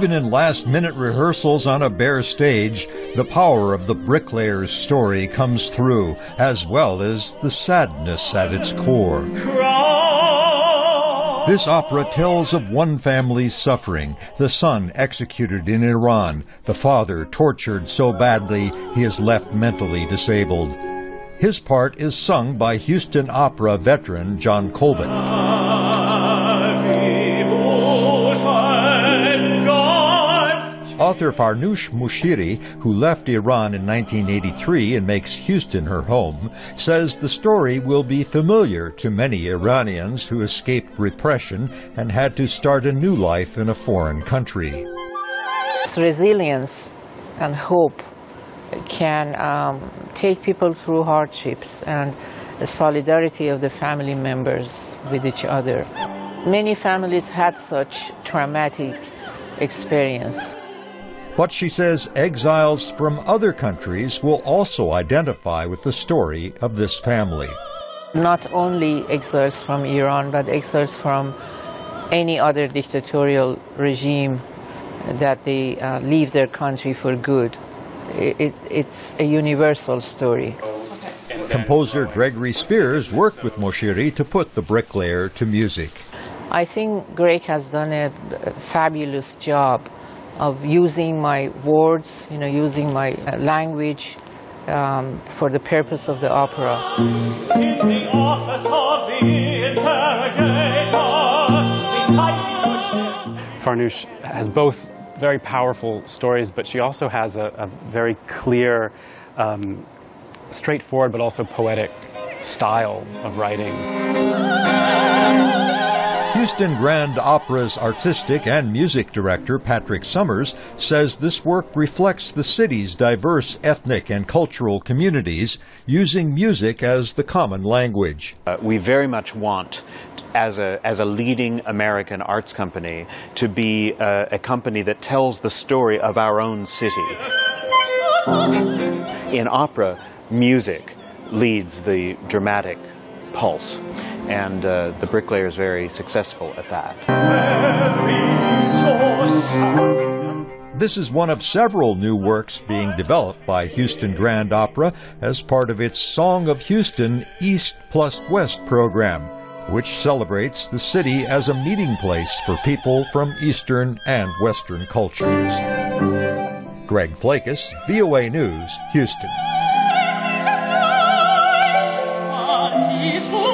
Even in last-minute rehearsals on a bare stage, the power of the bricklayer's story comes through, as well as the sadness at its core. This opera tells of one family's suffering, the son executed in Iran, the father tortured so badly he is left mentally disabled. His part is sung by Houston Opera veteran John Colbert. Author Farnoosh Moshiri, who left Iran in 1983 and makes Houston her home, says the story will be familiar to many Iranians who escaped repression and had to start a new life in a foreign country. Resilience and hope can take people through hardships, and the solidarity of the family members with each other. Many families had such traumatic experience. But she says exiles from other countries will also identify with the story of this family. Not only exiles from Iran, but exiles from any other dictatorial regime that they leave their country for good. It's a universal story. Composer Gregory Spears worked with Moshiri to put The Bricklayer to music. I think Greg has done a fabulous job of using my words, using my language for the purpose of the opera. In the office of the interrogator, Farnoosh has both very powerful stories, but she also has a very clear, straightforward, but also poetic style of writing. Houston Grand Opera's artistic and music director, Patrick Summers, says this work reflects the city's diverse ethnic and cultural communities, using music as the common language. We very much want, as a leading American arts company, to be a company that tells the story of our own city. In opera, music leads the dramatic pulse, and The Bricklayer is very successful at that. This is one of several new works being developed by Houston Grand Opera as part of its Song of Houston East plus West program, which celebrates the city as a meeting place for people from Eastern and Western cultures. Greg Flakus, VOA News, Houston. Peaceful.